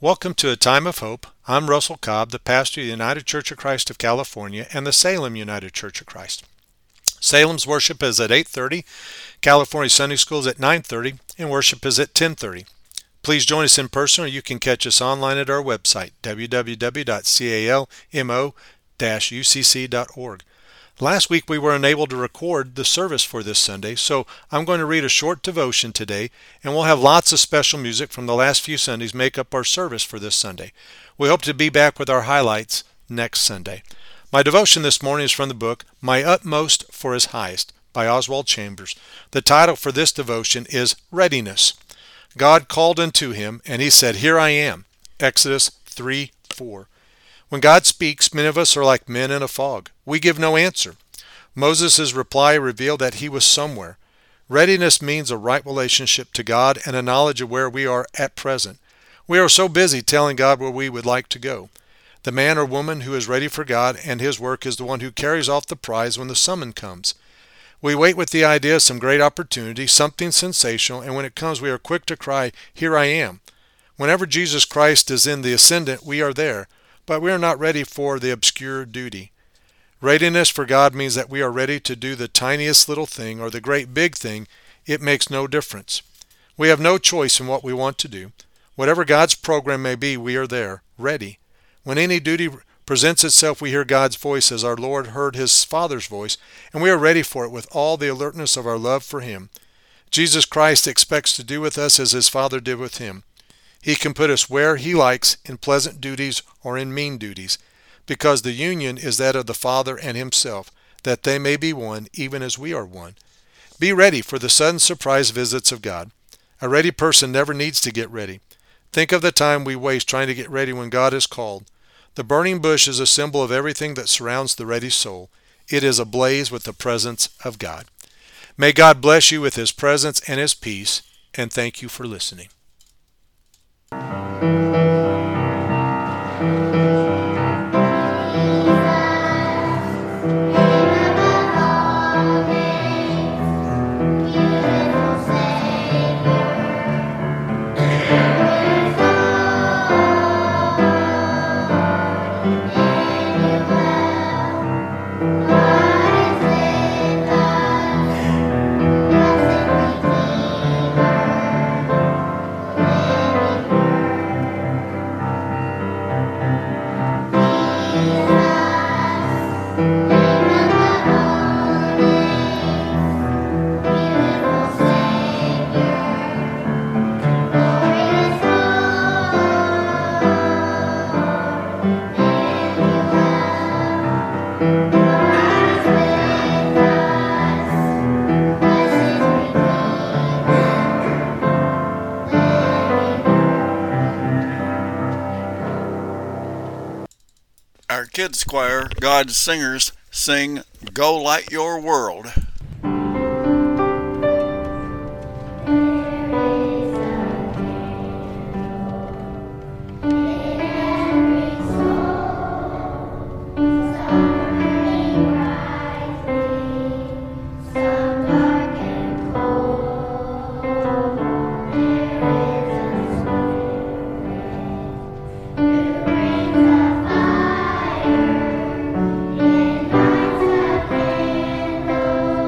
Welcome to A Time of Hope. I'm Russell Cobb, the pastor of the United Church of Christ of California and the Salem United Church of Christ. Salem's worship is at 8:30, California Sunday School is at 9:30, and worship is at 10:30. Please join us in person, or you can catch us online at our website, www.calmo-ucc.org. Last week we were unable to record the service for this Sunday, so I'm going to read a short devotion today, and we'll have lots of special music from the last few Sundays make up our service for this Sunday. We hope to be back with our highlights next Sunday. My devotion this morning is from the book My Utmost for His Highest by Oswald Chambers. The title for this devotion is Readiness. God called unto him, and he said, Here I am. Exodus 3:4. When God speaks, many of us are like men in a fog. We give no answer. Moses' reply revealed that he was somewhere. Readiness means a right relationship to God and a knowledge of where we are at present. We are so busy telling God where we would like to go. The man or woman who is ready for God and His work is the one who carries off the prize when the summons comes. We wait with the idea of some great opportunity, something sensational, and when it comes we are quick to cry, Here I am. Whenever Jesus Christ is in the ascendant, we are there. But we are not ready for the obscure duty. Readiness for God means that we are ready to do the tiniest little thing or the great big thing. It makes no difference. We have no choice in what we want to do. Whatever God's program may be, we are there, ready. When any duty presents itself, we hear God's voice as our Lord heard His Father's voice, and we are ready for it with all the alertness of our love for Him. Jesus Christ expects to do with us as His Father did with Him. He can put us where He likes, in pleasant duties or in mean duties, because the union is that of the Father and Himself, that they may be one, even as we are one. Be ready for the sudden surprise visits of God. A ready person never needs to get ready. Think of the time we waste trying to get ready when God is called. The burning bush is a symbol of everything that surrounds the ready soul. It is ablaze with the presence of God. May God bless you with His presence and His peace, and thank you for listening. Our kids choir, God's Singers, sing Go Light Your World. Fire,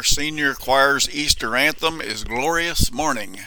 senior choir's Easter anthem is Glorious Morning.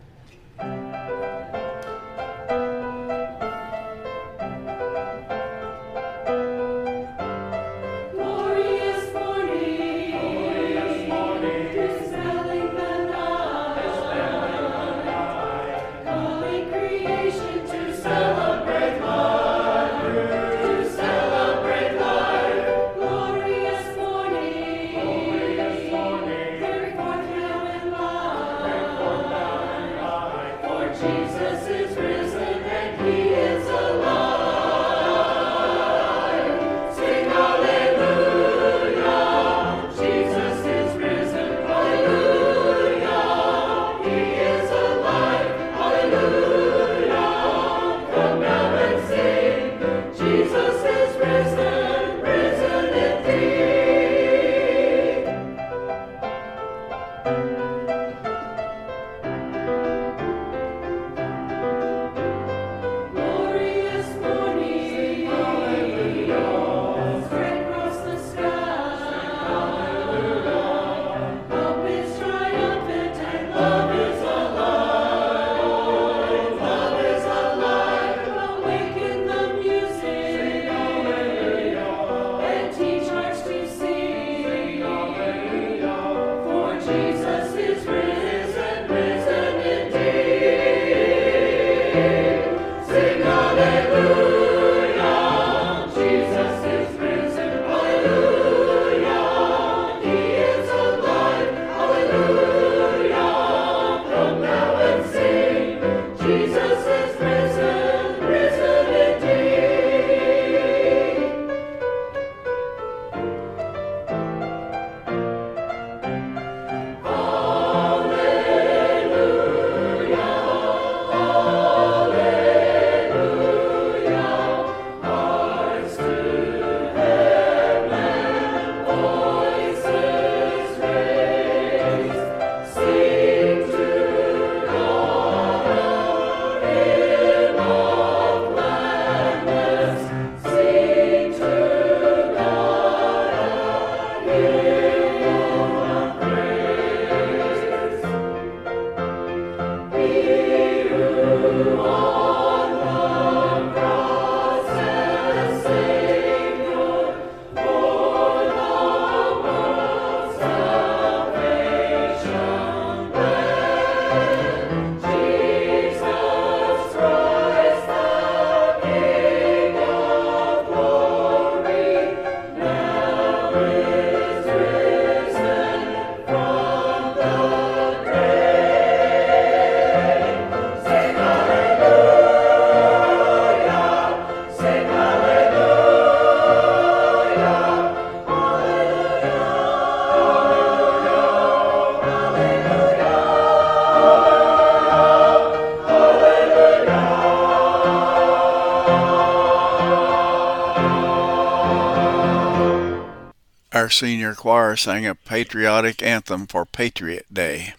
Our senior choir sang a patriotic anthem for Patriot Day.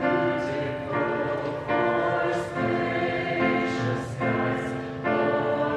Gracious skies,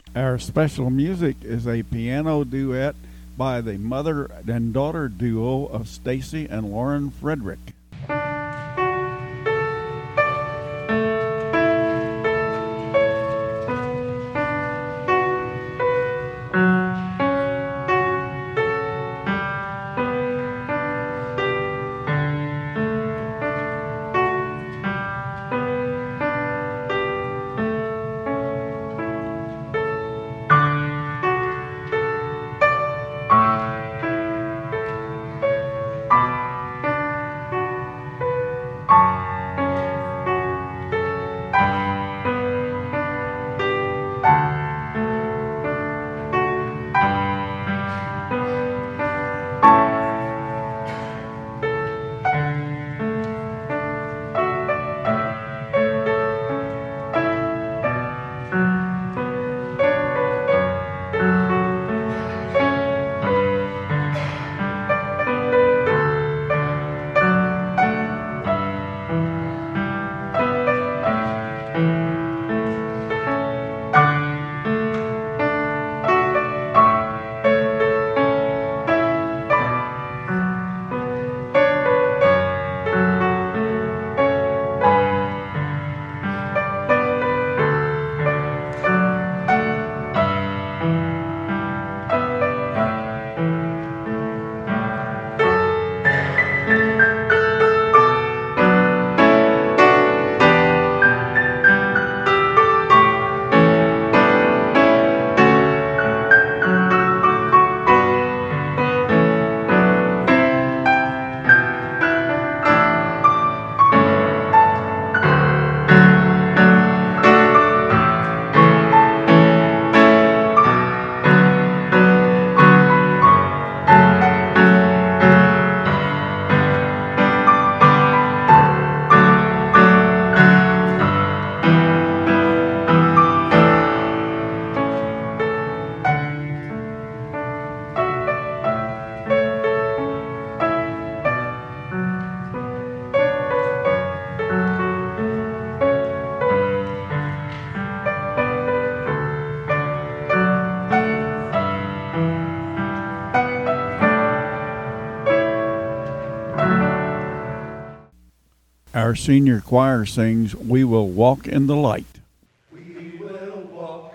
Our special music is a piano duet by the mother and daughter duo of Stacy and Lauren Frederick. Our senior choir sings "We Will Walk in the Light." We will walk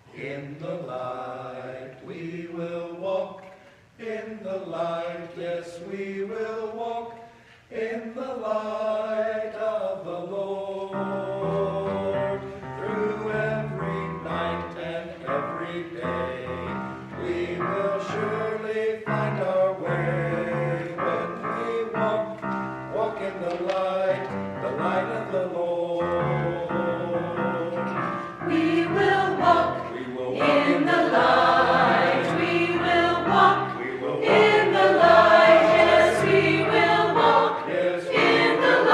in the light. We will walk in the light. Yes, we will walk in the light of the Lord. Through every night and every day, we will surely find our way when we walk in the light of the Lord. We will walk in the light. We will walk in the light. Yes, we will walk in the light.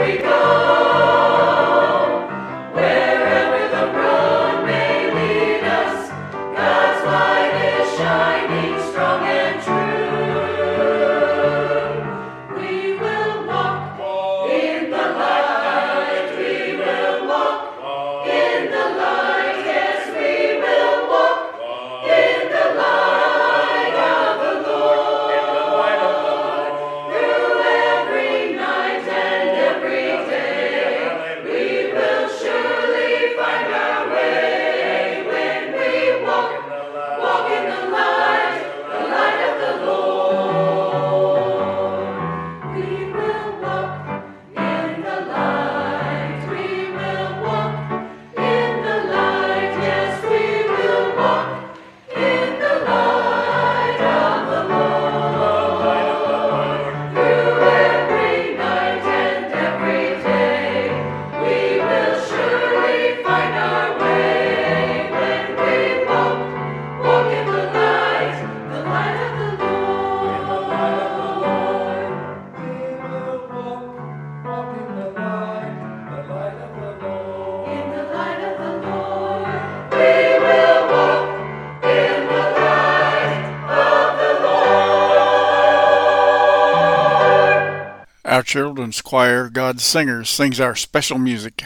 Our children's choir, God's Singers, sings our special music.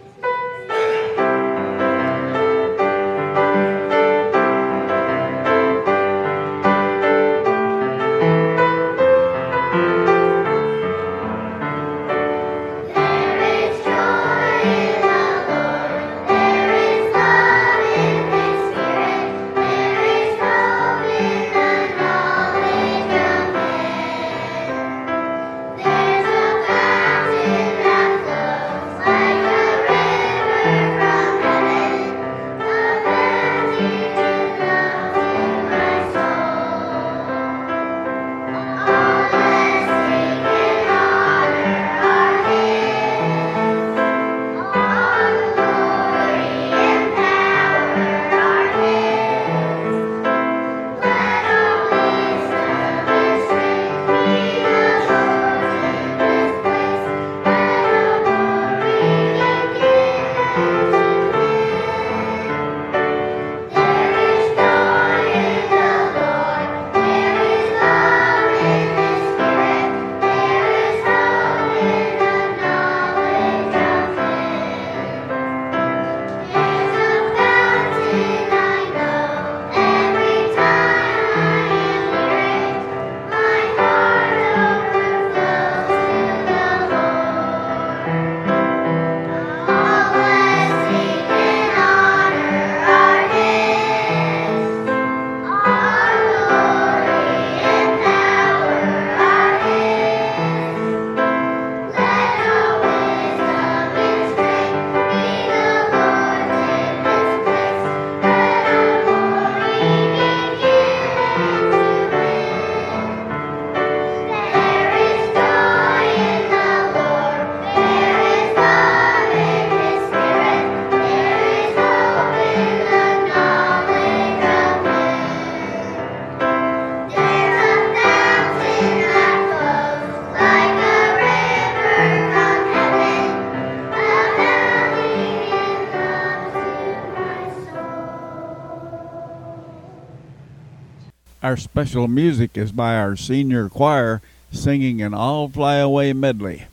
Our special music is by our senior choir singing an All Fly Away medley.